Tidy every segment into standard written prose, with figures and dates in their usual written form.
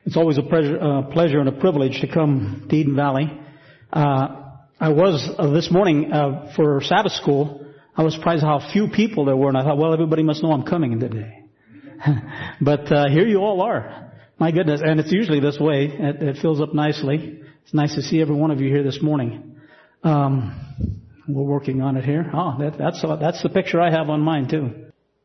It's always a pleasure and a privilege to come to Eden Valley. I was this morning for Sabbath school. I was surprised how few people there were, and I thought, well, everybody must know I'm coming today. But here you all are. My goodness, and it's usually this way. It fills up nicely. It's nice to see every one of you here this morning. We're working on it here. Oh, that's the picture I have on mine too.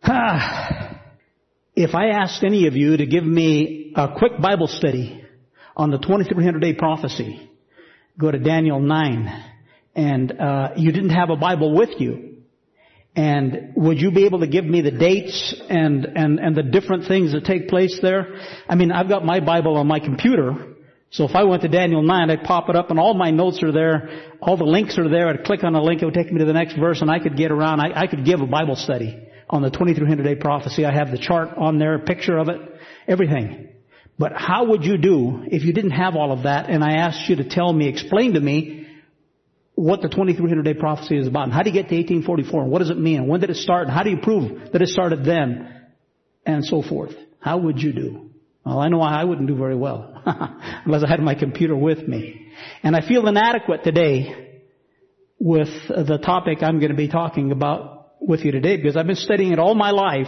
If I asked any of you to give me a quick Bible study on the 2300-day prophecy, go to Daniel 9, and you didn't have a Bible with you, and would you be able to give me the dates and the different things that take place there? I mean, I've got my Bible on my computer, so if I went to Daniel 9, I'd pop it up and all my notes are there, all the links are there, I'd click on a link, it would take me to the next verse, and I could get around, I could give a Bible study on the 2300-day prophecy. I have the chart on there, a picture of it, everything. But how would you do if you didn't have all of that and I asked you to tell me, explain to me what the 2300-day prophecy is about? And how do you get to 1844? And what does it mean? And when did it start? And how do you prove that it started then? And so forth. How would you do? Well, I know I wouldn't do very well unless I had my computer with me. And I feel inadequate today with the topic I'm going to be talking about with you today because I've been studying it all my life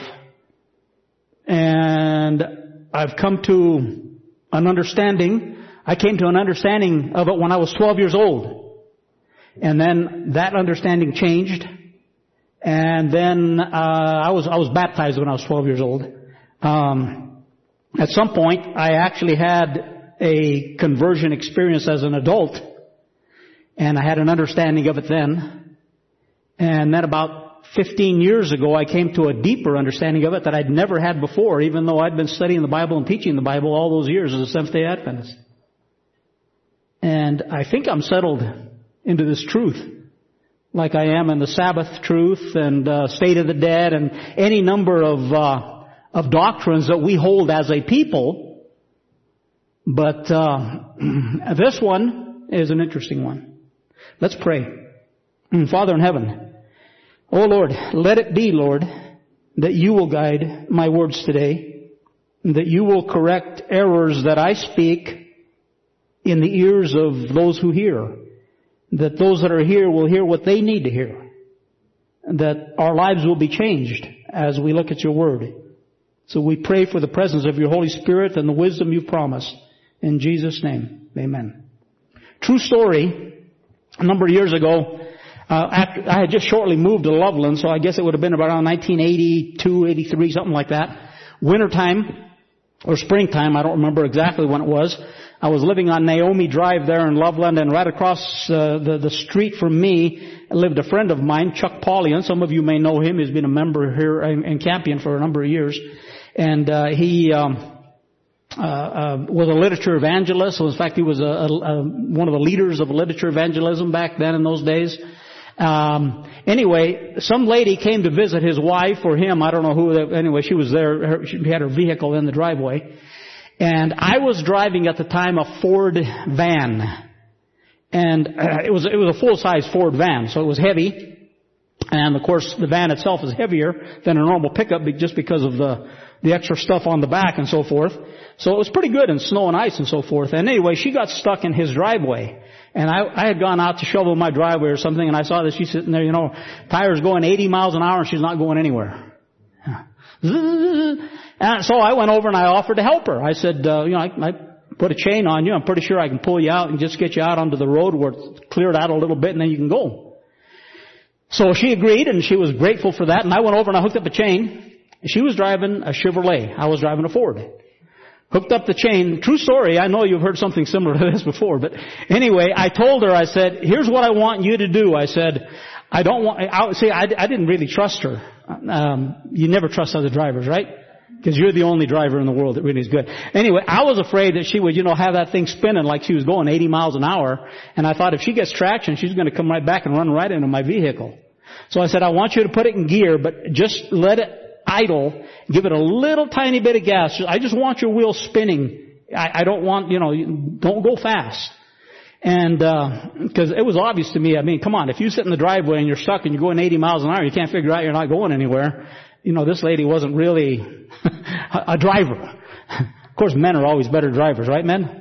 and I've come to an understanding. I came to an understanding of it when I was 12 years old. And then that understanding changed. And then I was baptized when I was 12 years old. At some point, I actually had a conversion experience as an adult. And I had an understanding of it then. And then about 15 years ago, I came to a deeper understanding of it that I'd never had before, even though I'd been studying the Bible and teaching the Bible all those years as a Seventh-day Adventist. And I think I'm settled into this truth, like I am in the Sabbath truth and state of the dead and any number of doctrines that we hold as a people. But this one is an interesting one. Let's pray. Father in heaven, oh Lord, let it be, Lord, that you will guide my words today, that you will correct errors that I speak in the ears of those who hear, that those that are here will hear what they need to hear, that our lives will be changed as we look at your word. So we pray for the presence of your Holy Spirit and the wisdom you've promised. In Jesus' name, amen. True story, a number of years ago, I had just shortly moved to Loveland, so I guess it would have been around 1982, 83, something like that. Wintertime or springtime, I don't remember exactly when it was. I was living on Naomi Drive there in Loveland, and right across the street from me lived a friend of mine, Chuck Paulian. Some of you may know him. He's been a member here in Campion for a number of years. And he was a literature evangelist. So in fact, he was one of the leaders of literature evangelism back then in those days. Anyway, some lady came to visit his wife or him. I don't know who. Anyway, she was there. She had her vehicle in the driveway. And I was driving at the time a Ford van. And it was a full-size Ford van, so it was heavy. And of course, the van itself is heavier than a normal pickup just because of the extra stuff on the back and so forth. So it was pretty good in snow and ice and so forth. And anyway, she got stuck in his driveway. And I had gone out to shovel my driveway or something, and I saw that she's sitting there, tires going 80 miles an hour, and she's not going anywhere. And so I went over and I offered to help her. I said, I put a chain on you. I'm pretty sure I can pull you out and just get you out onto the road where it's cleared out a little bit, and then you can go. So she agreed, and she was grateful for that. And I went over and I hooked up a chain. She was driving a Chevrolet. I was driving a Ford. Hooked up the chain. True story. I know you've heard something similar to this before, but anyway, I told her, I said, here's what I want you to do. I said, I didn't really trust her. You never trust other drivers, right? Because you're the only driver in the world that really is good. Anyway, I was afraid that she would, have that thing spinning like she was going 80 miles an hour. And I thought if she gets traction, she's going to come right back and run right into my vehicle. So I said, I want you to put it in gear, but just let it idle. Give it a little tiny bit of gas. I just want your wheels spinning. I don't want, don't go fast. And, cause it was obvious to me, come on, if you sit in the driveway and you're stuck and you're going 80 miles an hour, you can't figure out you're not going anywhere. This lady wasn't really a driver. Of course, men are always better drivers, right, men?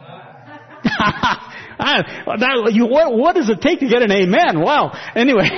What does it take to get an amen? Wow. Anyway,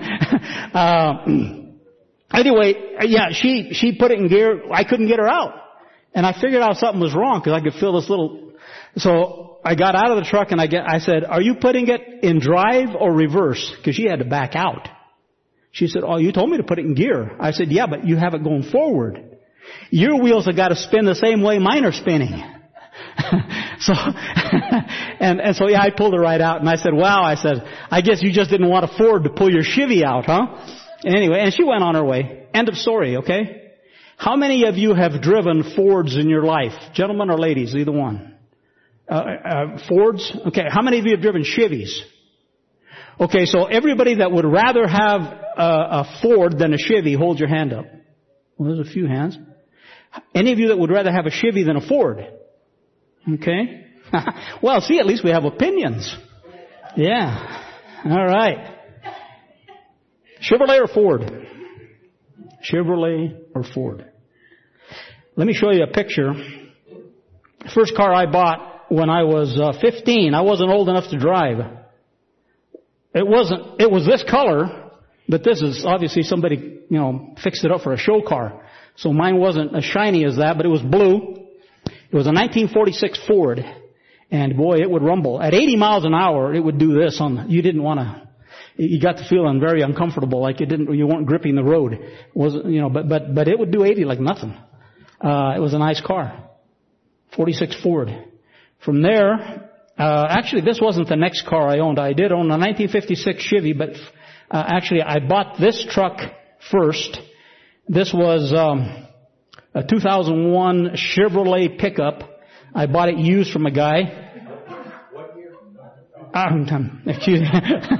she put it in gear. I couldn't get her out. And I figured out something was wrong because I could feel this little, so I got out of the truck and I said, are you putting it in drive or reverse? Because she had to back out. She said, oh, you told me to put it in gear. I said, yeah, but you have it going forward. Your wheels have got to spin the same way mine are spinning. So, so I pulled her right out and I said, wow, I guess you just didn't want a Ford to pull your Chevy out, huh? Anyway, and she went on her way. End of story, okay? How many of you have driven Fords in your life? Gentlemen or ladies, either one. Fords? Okay, how many of you have driven Chevys? Okay, so everybody that would rather have a Ford than a Chevy, hold your hand up. Well, there's a few hands. Any of you that would rather have a Chevy than a Ford? Okay. Well, see, at least we have opinions. Yeah. All right. Chevrolet or Ford? Chevrolet or Ford? Let me show you a picture. First car I bought when I was 15. I wasn't old enough to drive. It was this color, but this is obviously somebody, fixed it up for a show car. So mine wasn't as shiny as that, but it was blue. It was a 1946 Ford, and boy, it would rumble. At 80 miles an hour, it would do this you got to feeling very uncomfortable, like you weren't gripping the road. But it would do 80 like nothing. It was a nice car. 46 Ford. From there, actually this wasn't the next car I owned. I did own a 1956 Chevy, but actually I bought this truck first. This was a 2001 Chevrolet pickup. I bought it used from a guy. What year? Excuse me.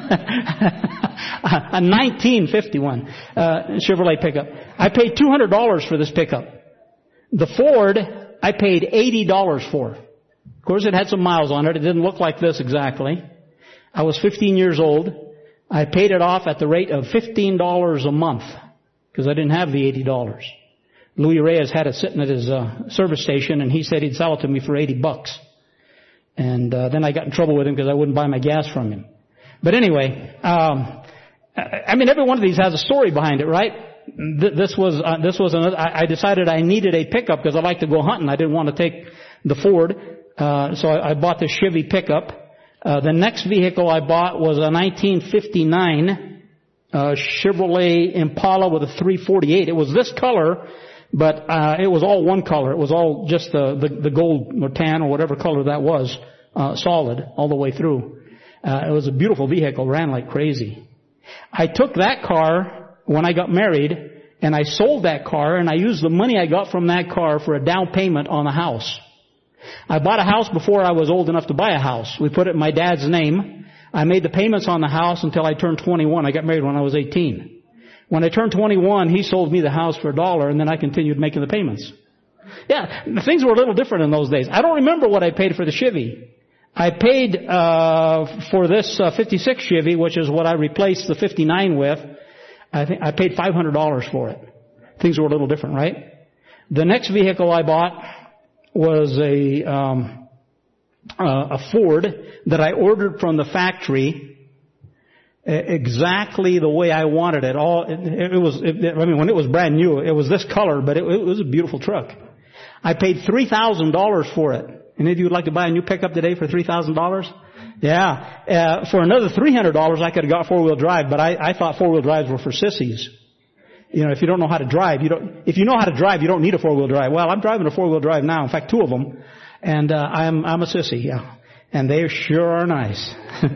A 1951 Chevrolet pickup. I paid $200 for this pickup. The Ford, I paid $80 for. Of course, it had some miles on it. It didn't look like this exactly. I was 15 years old. I paid it off at the rate of $15 a month because I didn't have the $80. Louis Reyes had it sitting at his service station, and he said he'd sell it to me for $80. And then I got in trouble with him because I wouldn't buy my gas from him. But anyway, every one of these has a story behind it, right? This was another. I decided I needed a pickup because I like to go hunting. I didn't want to take the Ford, so I bought the Chevy pickup. The next vehicle I bought was a 1959 Chevrolet Impala with a 348. It was this color. But it was all one color. It was all just the gold or tan or whatever color that was, solid all the way through. It was a beautiful vehicle, ran like crazy. I took that car when I got married, and I sold that car, and I used the money I got from that car for a down payment on a house. I bought a house before I was old enough to buy a house. We put it in my dad's name. I made the payments on the house until I turned 21. I got married when I was 18. When I turned 21, he sold me the house for $1, and then I continued making the payments. Yeah, things were a little different in those days. I don't remember what I paid for the Chevy. I paid for this 56 Chevy, which is what I replaced the 59 with. I think I paid $500 for it. Things were a little different, right? The next vehicle I bought was a Ford that I ordered from the factory. Exactly the way I wanted it. When it was brand new, it was this color, but it was a beautiful truck. I paid $3,000 for it. Any of you would like to buy a new pickup today for $3,000? Yeah. For another $300, I could have got four-wheel drive, but I thought four-wheel drives were for sissies. If you don't know how to drive, if you know how to drive, you don't need a four-wheel drive. Well, I'm driving a four-wheel drive now. In fact, two of them. And, I'm a sissy, yeah. And they sure are nice.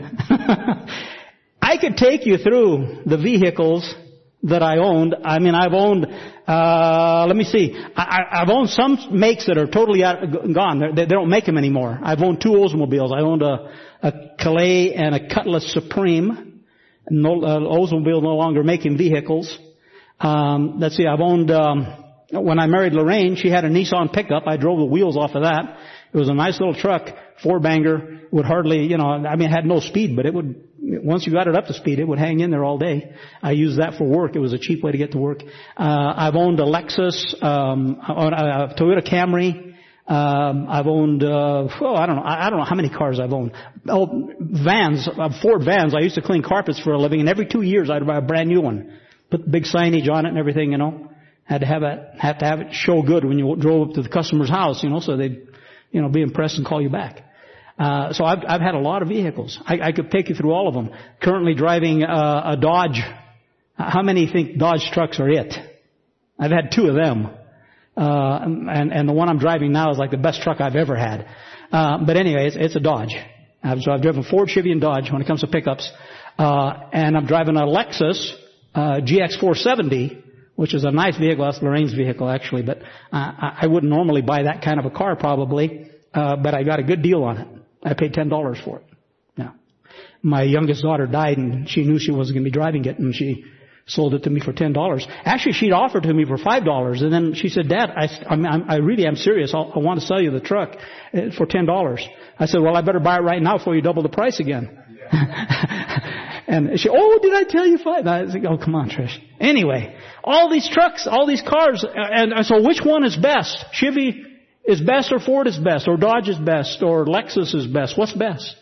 I could take you through the vehicles that I owned. I've owned, let me see. I've owned some makes that are totally gone. They don't make them anymore. I've owned two Oldsmobiles. I owned a Calais and a Cutlass Supreme. Oldsmobile no longer making vehicles. Let's see. I've owned, when I married Lorraine, she had a Nissan pickup. I drove the wheels off of that. It was a nice little truck, four-banger, would hardly, it had no speed, but it would, once you got it up to speed, it would hang in there all day. I used that for work. It was a cheap way to get to work. I've owned a Lexus, a Toyota Camry, I've owned, I don't know how many cars I've owned. Oh, vans, Ford vans. I used to clean carpets for a living, and every 2 years I'd buy a brand new one. Put big signage on it and everything, you know. Had to have it show good when you drove up to the customer's house, you know, so they'd, you know, be impressed and call you back. So I've had a lot of vehicles. I could take you through all of them. Currently driving a Dodge. How many think Dodge trucks are it? I've had 2 of them. And the one I'm driving now is like the best truck I've ever had. But anyway, it's a Dodge. So I've driven Ford, Chevy, and Dodge when it comes to pickups. And I'm driving a Lexus GX 470, which is a nice vehicle. That's Lorraine's vehicle, actually. But I wouldn't normally buy that kind of a car, probably. But I got a good deal on it. I paid $10 for it. Now, my youngest daughter died, and she knew she wasn't going to be driving it, and she sold it to me for $10. Actually, she'd offered to me for $5, and then she said, "Dad, I really am serious. I want to sell you the truck for $10." I said, "Well, I better buy it right now before you double the price again." And she, "Oh, did I tell you $5?" I said, "Oh, come on, Trish." Anyway, all these trucks, all these cars, and so which one is best? Chevy is best, or Ford is best, or Dodge is best, or Lexus is best? What's best?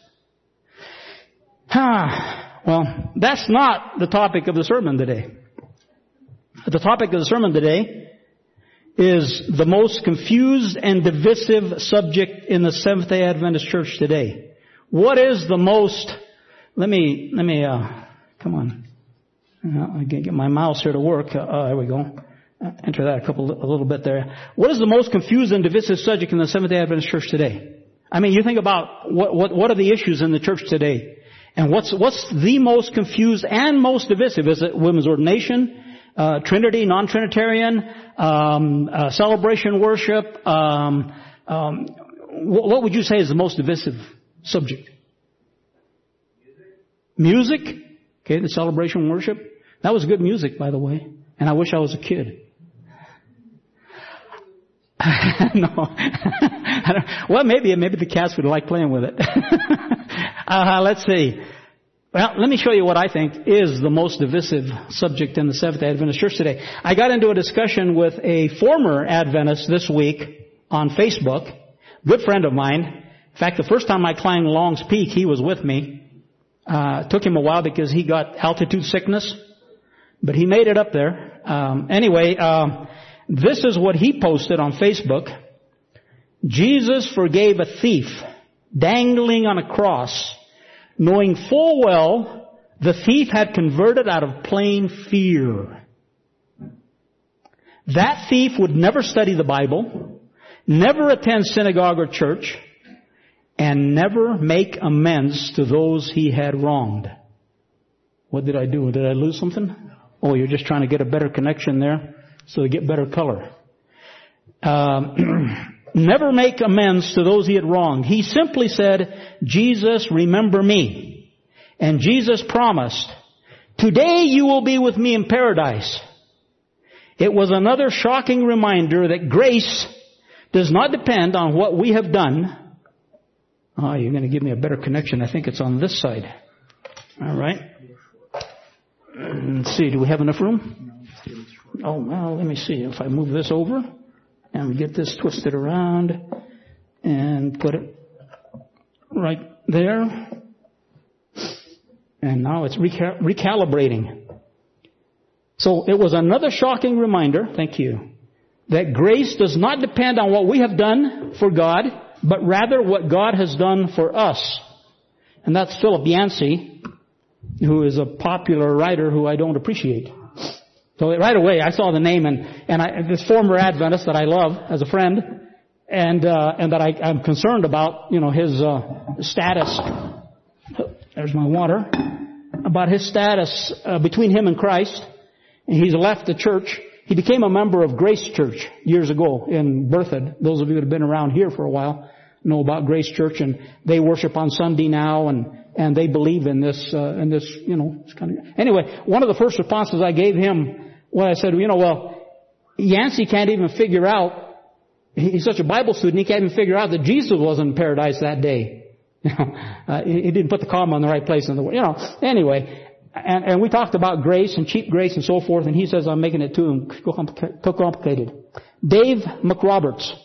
Well, that's not the topic of the sermon today. The topic of the sermon today is the most confused and divisive subject in the Seventh-day Adventist Church today. What is the most, let me, come on. I can get my mouse here to work. There we go. Enter that a little bit there. What is the most confused and divisive subject in the Seventh-day Adventist Church today? I mean, you think about what are the issues in the church today? And what's the most confused and most divisive? Is it women's ordination, Trinity, non-Trinitarian, celebration worship? What would you say is the most divisive subject? Music. Okay, the celebration worship. That was good music, by the way. And I wish I was a kid. No. Well, maybe the cats would like playing with it. Let's see. Well, let me show you what I think is the most divisive subject in the Seventh-day Adventist Church today. I got into a discussion with a former Adventist this week on Facebook, good friend of mine. In fact, the first time I climbed Long's Peak, he was with me. Took him a while because he got altitude sickness, but he made it up there. Anyway, this is what he posted on Facebook. Jesus forgave a thief dangling on a cross, knowing full well the thief had converted out of plain fear. That thief would never study the Bible, never attend synagogue or church, and never make amends to those he had wronged. What did I do? Did I lose something? Oh, you're just trying to get a better connection there so to get better color. Never make amends to those he had wronged. He simply said, "Jesus, remember me." And Jesus promised, "Today you will be with me in paradise." It was another shocking reminder that grace does not depend on what we have done. Oh, you're going to give me a better connection. I think it's on this side. All right. Let's see. Do we have enough room? Oh, well, let me see. If I move this over and we get this twisted around and put it right there. And now it's recalibrating. So it was another shocking reminder, thank you, that grace does not depend on what we have done for God, but rather what God has done for us. And that's Philip Yancey, who is a popular writer who I don't appreciate. So right away I saw the name and this former Adventist that I love as a friend and that I'm concerned about, his status. There's my water. About his status between him and Christ. And he's left the church. He became a member of Grace Church years ago in Berthoud. Those of you that have been around here for a while know about Grace Church, and they worship on Sunday now, and they believe in this, it's kind of, anyway, one of the first responses I gave him, I said, Yancey can't even figure out, he's such a Bible student, he can't even figure out that Jesus was in paradise that day. He didn't put the comma in the right place in the word, anyway. And we talked about grace and cheap grace and so forth, and he says I'm making it too complicated. Dave McRoberts,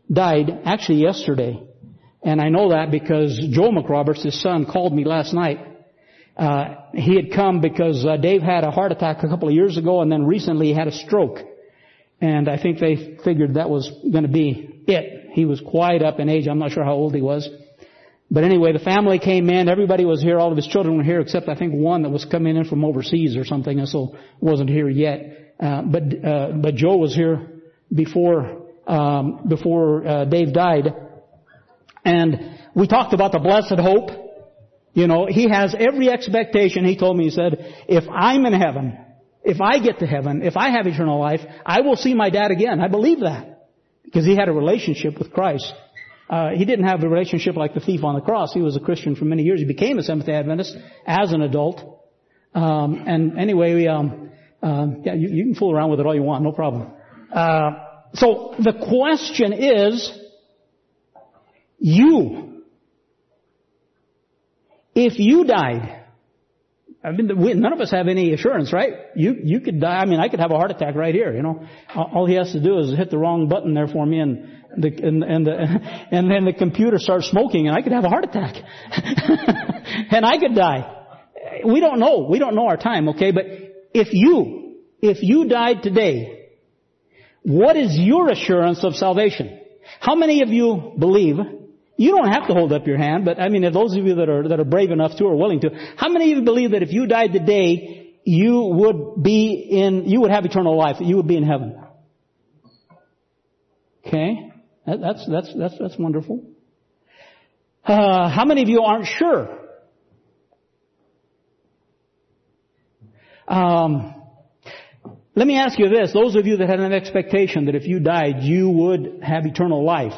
died actually yesterday. And I know that because Joe McRoberts, his son, called me last night. He had come because Dave had a heart attack a couple of years ago, and then recently he had a stroke. And I think they figured that was going to be it. He was quite up in age. I'm not sure how old he was. But anyway, the family came in. Everybody was here. All of his children were here, except I think one that was coming in from overseas or something, and so wasn't here yet. But Joe was here before Dave died. And we talked about the blessed hope. You know, he has every expectation. He told me, he said, if I'm in heaven, if I get to heaven, if I have eternal life, I will see my dad again. I believe that. Because he had a relationship with Christ. He didn't have a relationship like the thief on the cross. He was a Christian for many years. He became a Seventh-day Adventist as an adult. And anyway, yeah, you can fool around with it all you want, no problem. So the question is, if you died, I mean, none of us have any assurance, right? You could die. I mean, I could have a heart attack right here, you know. All he has to do is hit the wrong button there for me, and then the computer starts smoking, and I could have a heart attack. And I could die. We don't know. We don't know our time, okay? But if you died today, what is your assurance of salvation? How many of you believe? You don't have to hold up your hand, but I mean, if those of you that are brave enough to or willing to, how many of you believe that if you died today, you would have eternal life, that you would be in heaven? Okay, that's wonderful. How many of you aren't sure? Let me ask you this: those of you that had an expectation that if you died, you would have eternal life.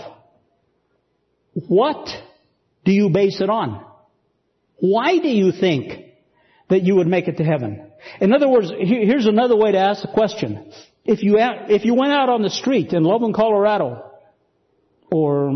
What do you base it on? Why do you think that you would make it to heaven? In other words, here's another way to ask the question. If you went out on the street in Loveland, Colorado, or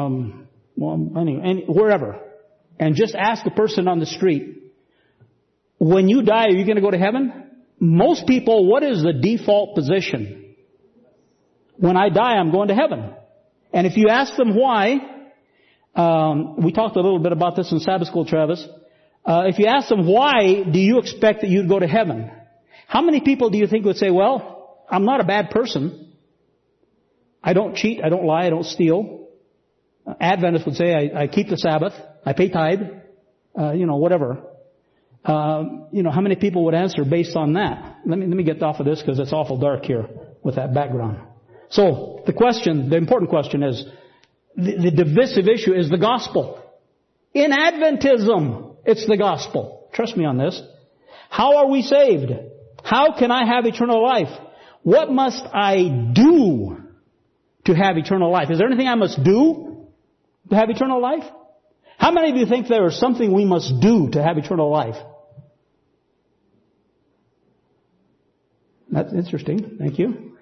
wherever, and just asked the person on the street, when you die, are you going to go to heaven? Most people, what is the default position? When I die, I'm going to heaven. And if you ask them why, we talked a little bit about this in Sabbath School, Travis. If you ask them, why do you expect that you'd go to heaven? How many people do you think would say, well, I'm not a bad person. I don't cheat, I don't lie, I don't steal. Adventists would say, I keep the Sabbath, I pay tithe, whatever. How many people would answer based on that? Let me get off of this because it's awful dark here with that background. So, the important question is, the divisive issue is the gospel. In Adventism, it's the gospel. Trust me on this. How are we saved? How can I have eternal life? What must I do to have eternal life? Is there anything I must do to have eternal life? How many of you think there is something we must do to have eternal life? That's interesting. Thank you.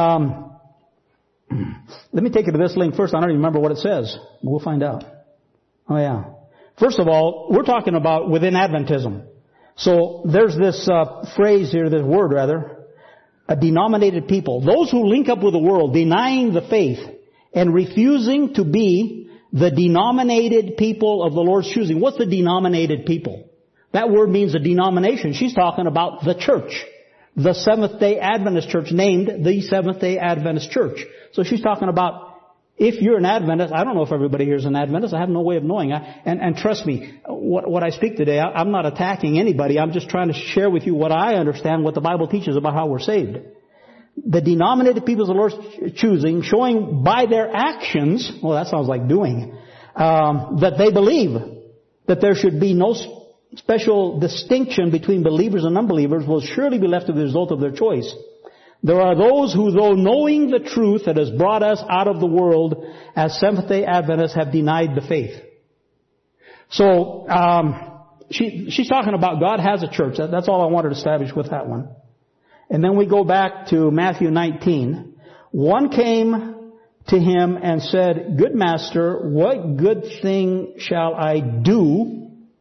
Let me take you to this link first. I don't even remember what it says. We'll find out. Oh yeah. First of all, we're talking about within Adventism. So there's this phrase here, this word rather, a denominated people. Those who link up with the world, denying the faith and refusing to be the denominated people of the Lord's choosing. What's the denominated people? That word means a denomination. She's talking about the church. The Seventh-day Adventist Church, named the Seventh-day Adventist Church. So she's talking about, if you're an Adventist, I don't know if everybody here is an Adventist, I have no way of knowing. And trust me, what I speak today, I'm not attacking anybody, I'm just trying to share with you what I understand, what the Bible teaches about how we're saved. The denominated people of the Lord's choosing, showing by their actions, well that sounds like doing, that they believe that there should be no special distinction between believers and unbelievers, will surely be left to the result of their choice. There are those who, though knowing the truth that has brought us out of the world as Seventh-day Adventists, have denied the faith. So, she's talking about God has a church. That's all I wanted to establish with that one. And then we go back to Matthew 19. One came to him and said, Good Master, what good thing shall I do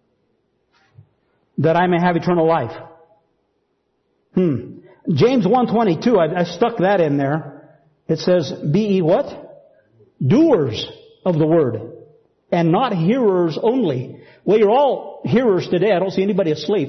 that I may have eternal life? James 1:22, I stuck that in there. It says, be ye what? doers of the Word, and not hearers only. Well, you're all hearers today. I don't see anybody asleep.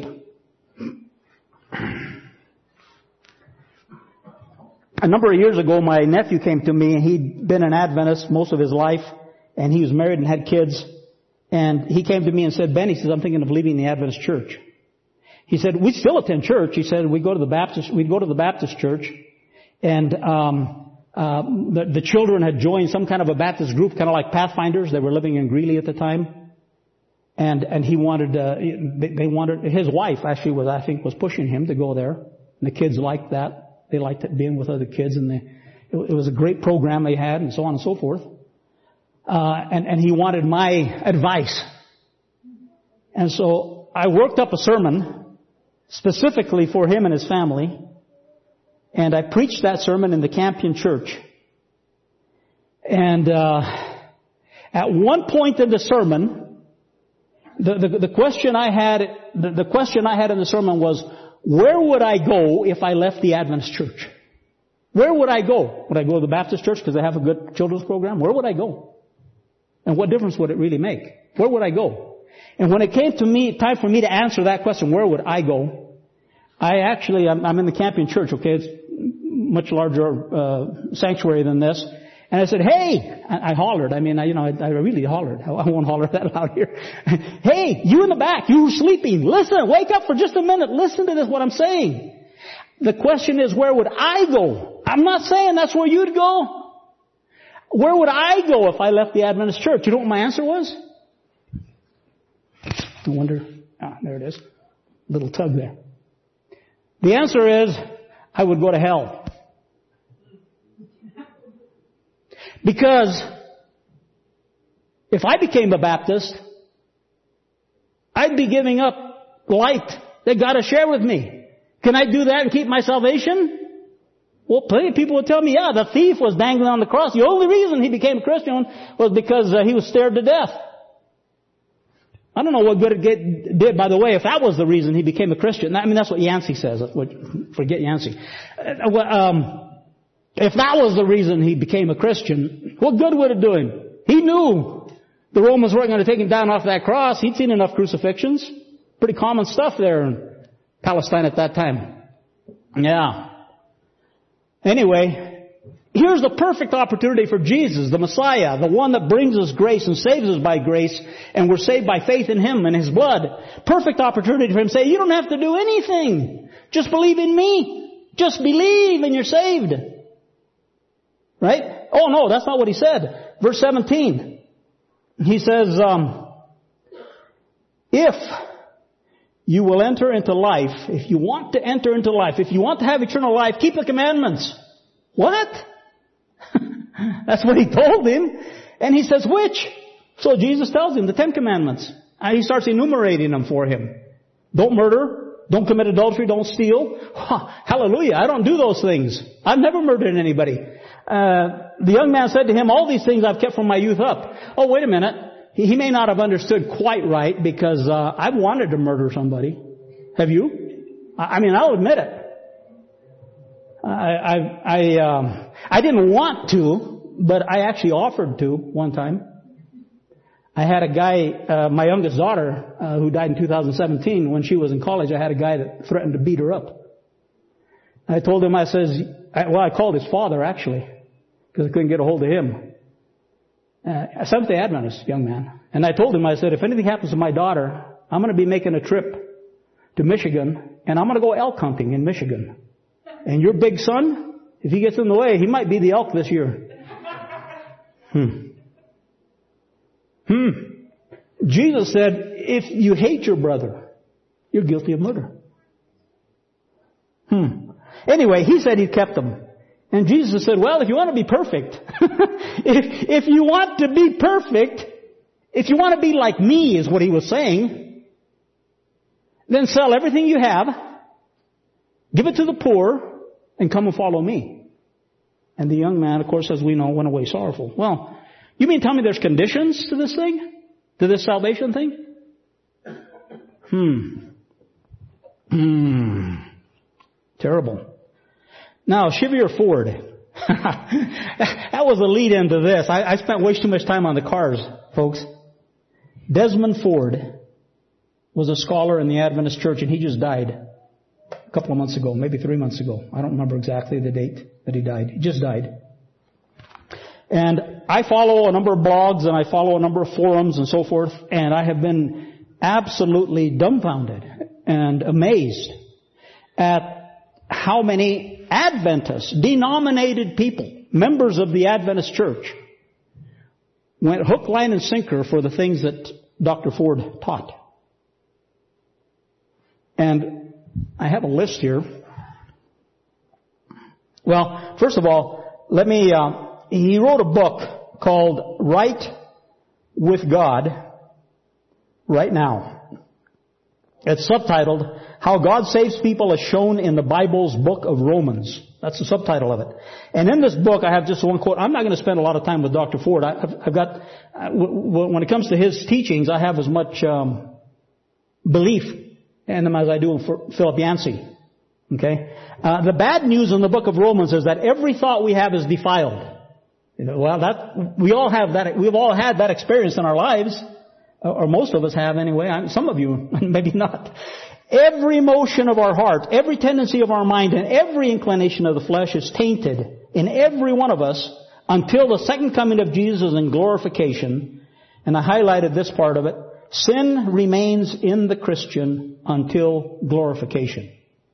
A number of years ago, my nephew came to me, and he'd been an Adventist most of his life, and he was married and had kids. And he came to me and said, "Ben," he says, "I'm thinking of leaving the Adventist church." He said, "We still attend church." He said, we'd go to the Baptist church, and the children had joined some kind of a Baptist group, kind of like Pathfinders. They were living in Greeley at the time. And he wanted, they wanted, his wife actually was pushing him to go there. And the kids liked that. They liked being with other kids, and it was a great program they had, and so on and so forth. And he wanted my advice. And so I worked up a sermon specifically for him and his family, and I preached that sermon in the Campion Church. And at one point in the sermon, the question I had in the sermon was, where would I go if I left the Adventist church? Where would I go? Would I go to the Baptist church because they have a good children's program? Where would I go? And what difference would it really make? Where would I go? And when it came to time for me to answer that question, where would I go? I'm in the Campion Church, okay? It's much larger sanctuary than this. And I said, "Hey!" I hollered. I really hollered. I won't holler that loud here. "Hey, you in the back, you sleeping. Listen, wake up for just a minute. Listen to this, what I'm saying. The question is, where would I go? I'm not saying that's where you'd go. Where would I go if I left the Adventist church?" You know what my answer was? I wonder. There it is. Little tug there. The answer is, I would go to hell. Because if I became a Baptist, I'd be giving up light that God has shared with me. Can I do that and keep my salvation? Well, plenty of people would tell me, yeah, the thief was dangling on the cross. The only reason he became a Christian was because he was stared to death. I don't know what good it did, by the way, if that was the reason he became a Christian. I mean, that's what Yancey says. Forget Yancey. If that was the reason he became a Christian, what good would it do him? He knew the Romans weren't going to take him down off that cross. He'd seen enough crucifixions. Pretty common stuff there in Palestine at that time. Yeah. Anyway, here's the perfect opportunity for Jesus, the Messiah, the one that brings us grace and saves us by grace, and we're saved by faith in Him and His blood. Perfect opportunity for Him to say, you don't have to do anything. Just believe in me. Just believe and you're saved. Right? Oh no, that's not what He said. Verse 17. He says, if you will enter into life, if you want to enter into life, if you want to have eternal life, keep the commandments. What? That's what He told him. And he says, which? So Jesus tells him the 10 Commandments. And he starts enumerating them for him. Don't murder. Don't commit adultery. Don't steal. Hallelujah. I don't do those things. I've never murdered anybody. The young man said to him, all these things I've kept from my youth up. Oh, wait a minute. He may not have understood quite right because I've wanted to murder somebody. Have you? I'll admit it. I didn't want to, but I actually offered to one time. I had a guy, my youngest daughter, who died in 2017. When she was in college, I had a guy that threatened to beat her up. I told him, I called his father actually, because I couldn't get a hold of him. Seventh-day Adventist young man. And I told him, I said, if anything happens to my daughter, I'm going to be making a trip to Michigan, and I'm going to go elk hunting in Michigan. And your big son, if he gets in the way, he might be the elk this year. Jesus said, if you hate your brother, you're guilty of murder. Anyway, he said he kept them. And Jesus said, well, if you want to be perfect, if you want to be perfect, if you want to be like me, is what he was saying, then sell everything you have, give it to the poor, and come and follow me. And the young man, of course, as we know, went away sorrowful. Well, you mean tell me there's conditions to this thing? To this salvation thing? Terrible. Now, Chevier Ford. That was a lead into this. I spent way too much time on the cars, folks. Desmond Ford was a scholar in the Adventist Church, and he just died a couple of months ago, maybe 3 months ago. I don't remember exactly the date that he died. He just died. And I follow a number of blogs, and I follow a number of forums and so forth, and I have been absolutely dumbfounded and amazed at how many Adventists, denominated people, members of the Adventist Church, went hook, line, and sinker for the things that Dr. Ford taught. And I have a list here. Well, first of all, he wrote a book called Right with God Right Now. It's subtitled, How God Saves People as Shown in the Bible's Book of Romans. That's the subtitle of it. And in this book, I have just one quote. I'm not going to spend a lot of time with Dr. Ford. I've got, when it comes to his teachings, I have as much belief in them as I do in Philip Yancey. Okay? The bad news in the book of Romans is that every thought we have is defiled. Well, we've all had that experience in our lives. Or most of us have anyway. Some of you, maybe not. Every motion of our heart, every tendency of our mind, and every inclination of the flesh is tainted in every one of us until the second coming of Jesus in glorification. And I highlighted this part of it. Sin remains in the Christian until glorification.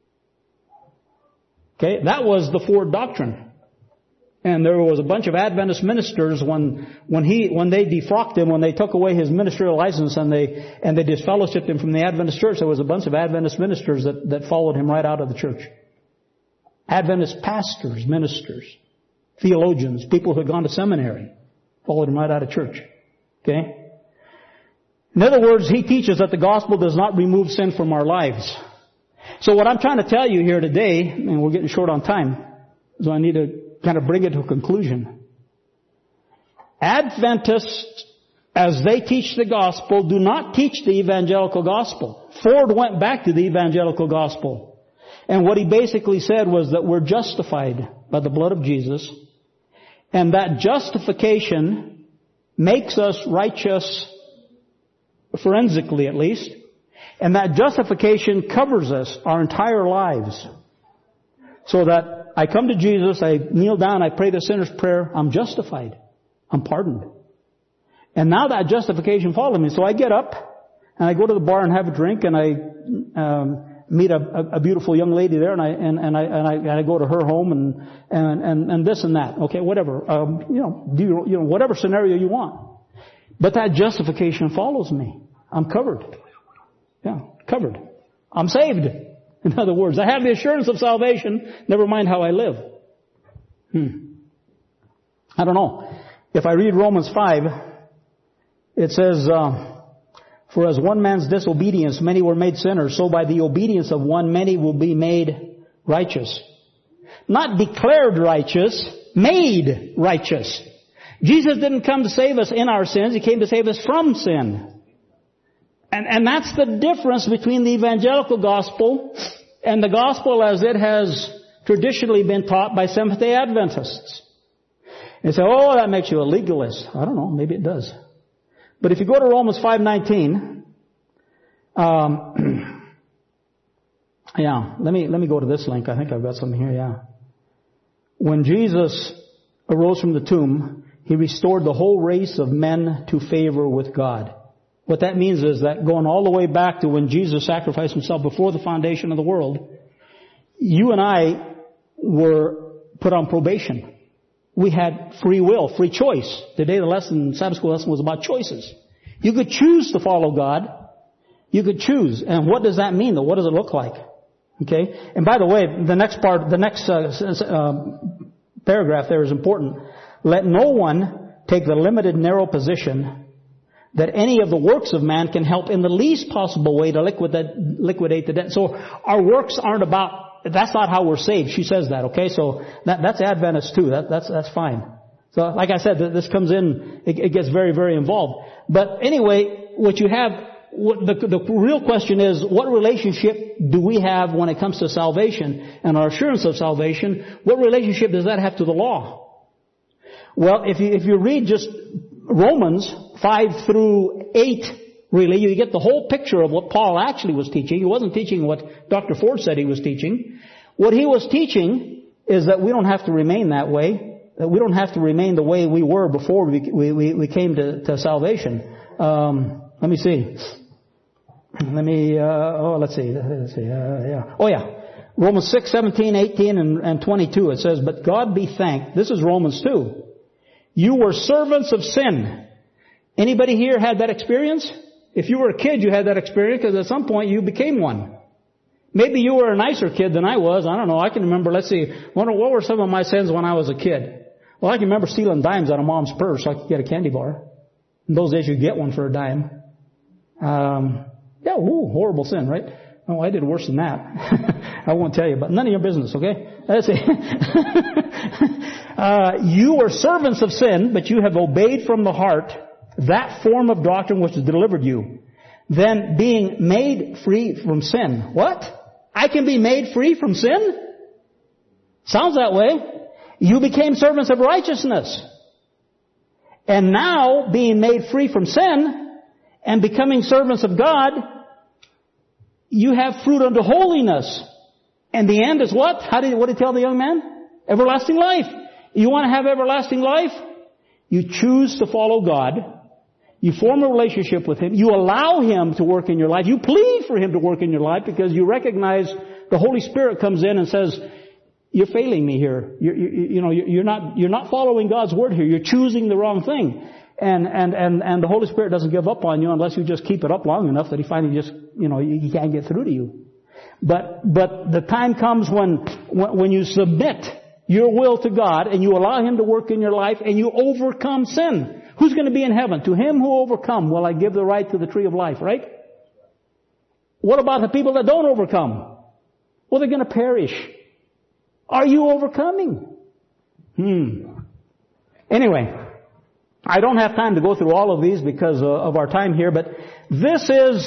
Okay, that was the Ford doctrine. And there was a bunch of Adventist ministers when they defrocked him, when they took away his ministerial license and they disfellowshipped him from the Adventist church, there was a bunch of Adventist ministers that followed him right out of the church. Adventist pastors, ministers, theologians, people who had gone to seminary, followed him right out of church. Okay? In other words, he teaches that the gospel does not remove sin from our lives. So what I'm trying to tell you here today, and we're getting short on time, so I need to kind of bring it to a conclusion. Adventists, as they teach the gospel, do not teach the evangelical gospel. Ford went back to the evangelical gospel. And what he basically said was that we're justified by the blood of Jesus. And that justification makes us righteous, forensically at least. And that justification covers us our entire lives. So that I come to Jesus, I kneel down, I pray the sinner's prayer, I'm justified. I'm pardoned. And now that justification follows me. So I get up, and I go to the bar and have a drink, and I meet a beautiful young lady there, and I go to her home, and this and that. Okay, whatever. Whatever scenario you want. But that justification follows me. I'm covered. Yeah, covered. I'm saved. In other words, I have the assurance of salvation, never mind how I live. I don't know. If I read Romans 5, it says, For as one man's disobedience many were made sinners, so by the obedience of one many will be made righteous. Not declared righteous, made righteous. Jesus didn't come to save us in our sins, He came to save us from sin. And that's the difference between the evangelical gospel and the gospel as it has traditionally been taught by Seventh-day Adventists. And say, oh, that makes you a legalist. I don't know, maybe it does. But if you go to Romans 5:19, let me go to this link. I think I've got something here, yeah. When Jesus arose from the tomb, He restored the whole race of men to favor with God. What that means is that going all the way back to when Jesus sacrificed Himself before the foundation of the world, you and I were put on probation. We had free will, free choice. Today the Sabbath school lesson was about choices. You could choose to follow God. You could choose. And what does that mean though? What does it look like? Okay? And by the way, the next paragraph there is important. Let no one take the limited, narrow position that any of the works of man can help in the least possible way to liquidate the debt. So our works aren't that's not how we're saved. She says that, okay? So that's Adventist too. That's fine. So like I said, this comes in, it gets very, very involved. But anyway, what you have the real question is, what relationship do we have when it comes to salvation and our assurance of salvation? What relationship does that have to the law? Well, if you read just Romans 5 through 8, really, you get the whole picture of what Paul actually was teaching. He wasn't teaching what Dr. Ford said he was teaching. What he was teaching is that we don't have to remain that way. That we don't have to remain the way we were before we came to salvation. Let me see. Let's see. Romans 6, 17, 18, and 22. It says, but God be thanked. This is Romans 2. You were servants of sin. Anybody here had that experience? If you were a kid, you had that experience because at some point you became one. Maybe you were a nicer kid than I was. I don't know. I can remember, let's see, what were some of my sins when I was a kid? Well, I can remember stealing dimes out of Mom's purse so I could get a candy bar. In those days, you'd get one for a dime. Horrible sin, right? Oh, I did worse than that. I won't tell you, but none of your business, okay? Let's see. You were servants of sin, but you have obeyed from the heart that form of doctrine which has delivered you. Then being made free from sin. What? I can be made free from sin? Sounds that way. You became servants of righteousness. And now, being made free from sin and becoming servants of God, you have fruit unto holiness. And the end is what? What did he tell the young man? Everlasting life. You want to have everlasting life? You choose to follow God. You form a relationship with Him. You allow Him to work in your life. You plead for Him to work in your life because you recognize the Holy Spirit comes in and says, you're failing me here. You're not following God's word here. You're choosing the wrong thing. And the Holy Spirit doesn't give up on you unless you just keep it up long enough that He finally just, He can't get through to you. But the time comes when you submit your will to God and you allow Him to work in your life and you overcome sin. Who's going to be in heaven? To him who overcome will I give the right to the tree of life, right? What about the people that don't overcome? Well, they're going to perish. Are you overcoming? Anyway, I don't have time to go through all of these because of our time here, but this is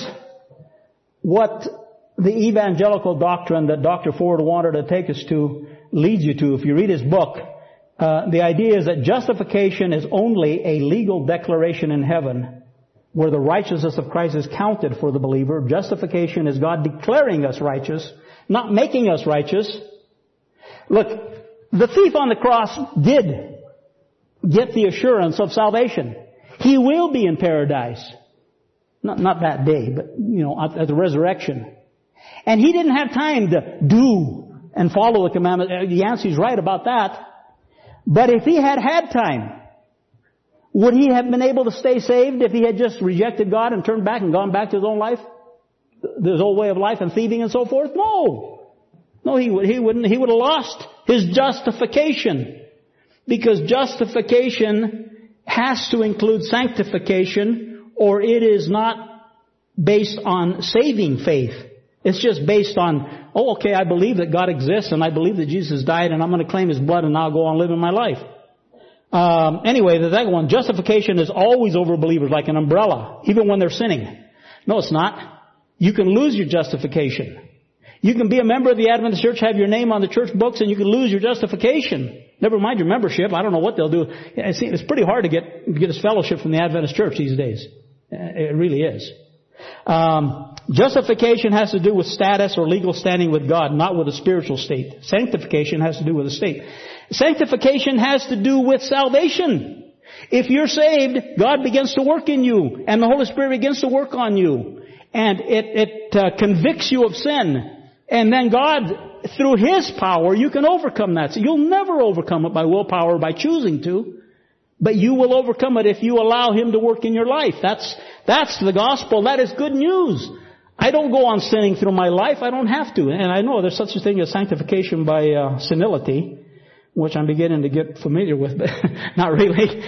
what the evangelical doctrine that Dr. Ford wanted to take us to leads you to. If you read his book, the idea is that justification is only a legal declaration in heaven where the righteousness of Christ is counted for the believer. Justification is God declaring us righteous, not making us righteous. Look, the thief on the cross did get the assurance of salvation. He will be in paradise. Not that day, but, at the resurrection. And he didn't have time to do and follow the commandment. Yancey's right about that. But if he had time, would he have been able to stay saved if he had just rejected God and turned back and gone back to his own life? His old way of life and thieving and so forth? No, he wouldn't. He would have lost his justification. Because justification has to include sanctification, or it is not based on saving faith. It's just based on, I believe that God exists and I believe that Jesus died and I'm going to claim His blood and now go on living my life. Anyway, the second one, justification is always over believers like an umbrella, even when they're sinning. No, it's not. You can lose your justification. You can be a member of the Adventist Church, have your name on the church books, and you can lose your justification. Never mind your membership. I don't know what they'll do. It's pretty hard to get this fellowship from the Adventist Church these days. It really is. Justification has to do with status or legal standing with God, not with a spiritual state. Sanctification has to do with a state. Sanctification has to do with salvation. If you're saved, God begins to work in you, and the Holy Spirit begins to work on you, and it convicts you of sin. And then God, through His power, you can overcome that. So you'll never overcome it by willpower or by choosing to. But you will overcome it if you allow Him to work in your life. That's the gospel. That is good news. I don't go on sinning through my life. I don't have to. And I know there's such a thing as sanctification by senility, which I'm beginning to get familiar with, but not really.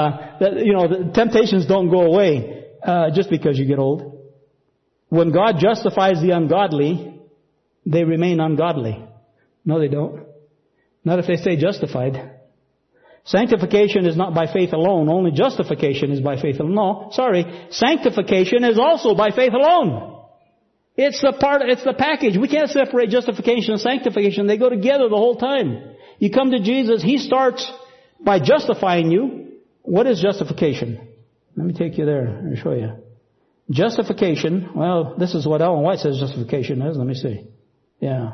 The temptations don't go away just because you get old. When God justifies the ungodly, they remain ungodly. No, they don't. Not if they stay justified. Sanctification is not by faith alone. Only justification is by faith alone. No, sorry. Sanctification is also by faith alone. It's the package. We can't separate justification and sanctification. They go together the whole time. You come to Jesus, He starts by justifying you. What is justification? Let me take you there and show you. Justification, well, this is what Ellen White says justification is. Let me see. Yeah.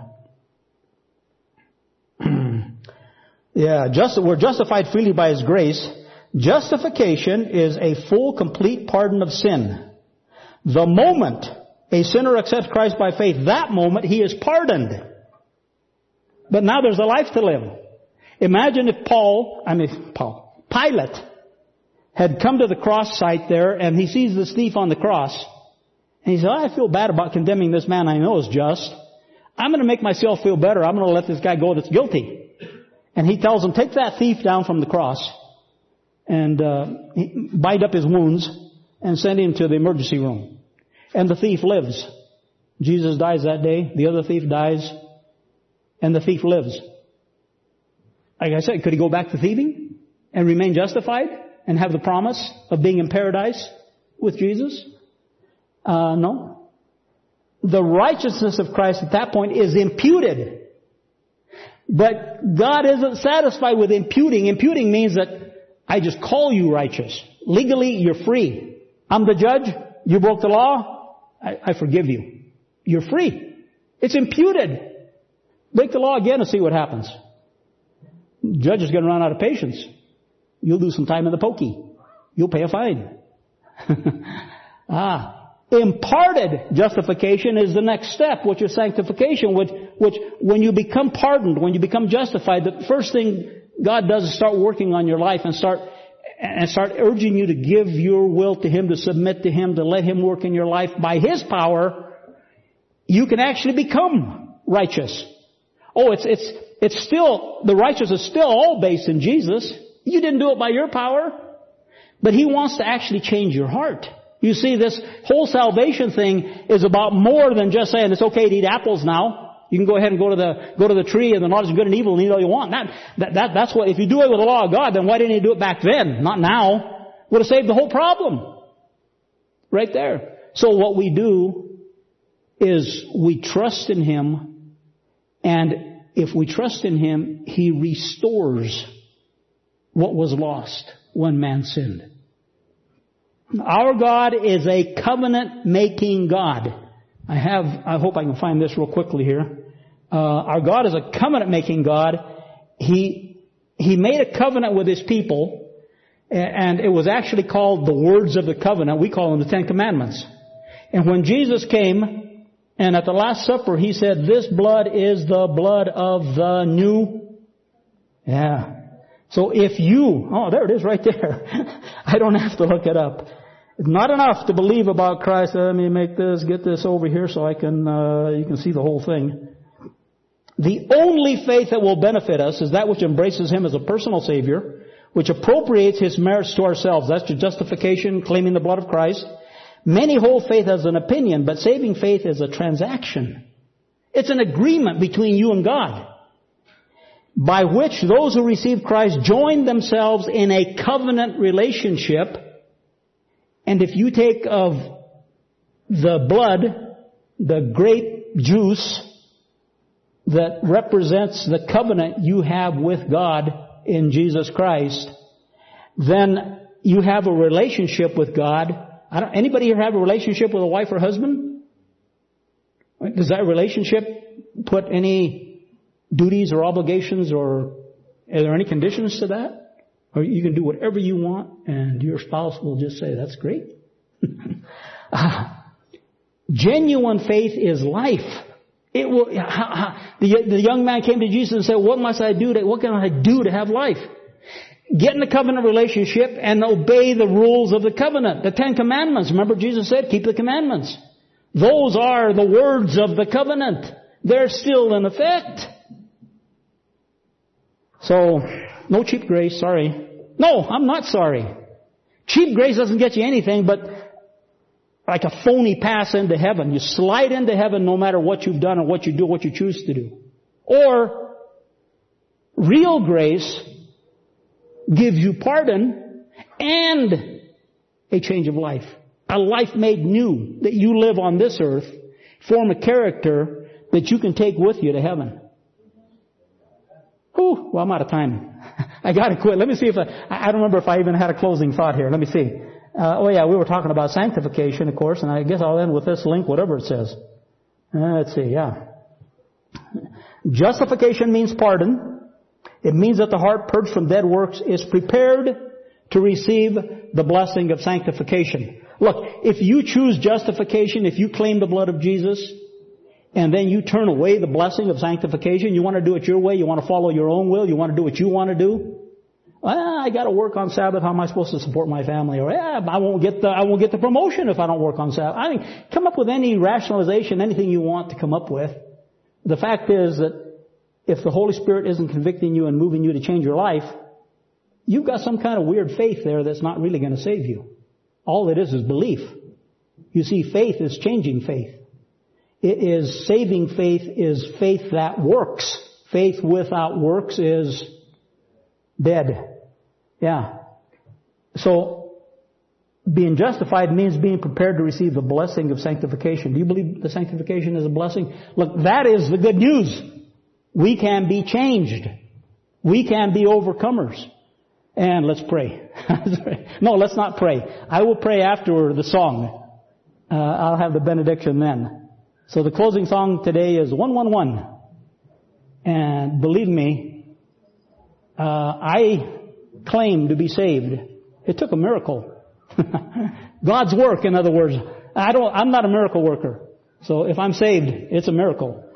We're justified freely by His grace. Justification is a full, complete pardon of sin. The moment a sinner accepts Christ by faith, that moment he is pardoned. But now there's a life to live. Imagine if Pilate had come to the cross site there and he sees this thief on the cross. And he said, I feel bad about condemning this man I know is just. I'm going to make myself feel better. I'm going to let this guy go that's guilty. And he tells him, take that thief down from the cross and bind up his wounds and send him to the emergency room. And the thief lives. Jesus dies that day. The other thief dies. And the thief lives. Like I said, could he go back to thieving and remain justified and have the promise of being in paradise with Jesus? No. The righteousness of Christ at that point is imputed. But God isn't satisfied with imputing. Imputing means that I just call you righteous. Legally, you're free. I'm the judge. You broke the law. I forgive you. You're free. It's imputed. Break the law again and see what happens. The judge is going to run out of patience. You'll do some time in the pokey. You'll pay a fine. Imparted justification is the next step, which is sanctification, which when you become pardoned, when you become justified, the first thing God does is start working on your life and start urging you to give your will to Him, to submit to Him, to let Him work in your life. By His power, you can actually become righteous. Oh, it's still, the righteous is still all based in Jesus. You didn't do it by your power. But He wants to actually change your heart. You see, this whole salvation thing is about more than just saying it's okay to eat apples now. You can go ahead and go to the tree and the knowledge of good and evil and eat all you want. That's what, if you do it with the law of God, then why didn't He do it back then? Not now. Would have saved the whole problem. Right there. So what we do is we trust in Him, and if we trust in Him, He restores what was lost when man sinned. Our God is a covenant-making God. I hope I can find this real quickly here. Our God is a covenant-making God. He made a covenant with His people, and it was actually called the words of the covenant. We call them the Ten Commandments. And when Jesus came, and at the Last Supper, He said, this blood is the blood of the new. Yeah. So if you, there it is right there. I don't have to look it up. It's not enough to believe about Christ. Let me get this over here so I can, you can see the whole thing. The only faith that will benefit us is that which embraces Him as a personal Savior, which appropriates His merits to ourselves. That's your justification, claiming the blood of Christ. Many hold faith as an opinion, but saving faith is a transaction. It's an agreement between you and God, by which those who receive Christ join themselves in a covenant relationship. And if you take of the blood, the grape juice that represents the covenant you have with God in Jesus Christ, then you have a relationship with God. Anybody here have a relationship with a wife or husband? Does that relationship put any duties or obligations, or are there any conditions to that? Or you can do whatever you want and your spouse will just say, that's great. Genuine faith is life. It will. The young man came to Jesus and said, what can I do to have life? Get in a covenant relationship and obey the rules of the covenant. The Ten Commandments. Remember Jesus said, keep the commandments. Those are the words of the covenant. They're still in effect. So, no cheap grace, sorry. No, I'm not sorry. Cheap grace doesn't get you anything but like a phony pass into heaven. You slide into heaven no matter what you've done or what you do, what you choose to do. Or real grace gives you pardon and a change of life. A life made new that you live on this earth, form a character that you can take with you to heaven. Whew, well, I'm out of time. I gotta quit. Let me see if I don't remember if I even had a closing thought here. Let me see. We were talking about sanctification, of course, and I guess I'll end with this link, whatever it says. Let's see, Justification means pardon. It means that the heart purged from dead works is prepared to receive the blessing of sanctification. Look, if you choose justification, if you claim the blood of Jesus, and then you turn away the blessing of sanctification, you want to do it your way, you want to follow your own will, you want to do what you want to do. I got to work on Sabbath. How am I supposed to support my family? Or I won't get the promotion if I don't work on Sabbath. I mean, come up with any rationalization, anything you want to come up with. The fact is that if the Holy Spirit isn't convicting you and moving you to change your life, you've got some kind of weird faith there that's not really going to save you. All it is belief. You see, faith is changing faith. It is saving faith is faith that works. Faith without works is dead. Yeah. So, being justified means being prepared to receive the blessing of sanctification. Do you believe the sanctification is a blessing? Look, that is the good news. We can be changed. We can be overcomers. And let's pray. No, let's not pray. I will pray after the song. I'll have the benediction then. So the closing song today is 111. And believe me, I claim to be saved. It took a miracle. God's work, in other words. I'm not a miracle worker. So if I'm saved, it's a miracle.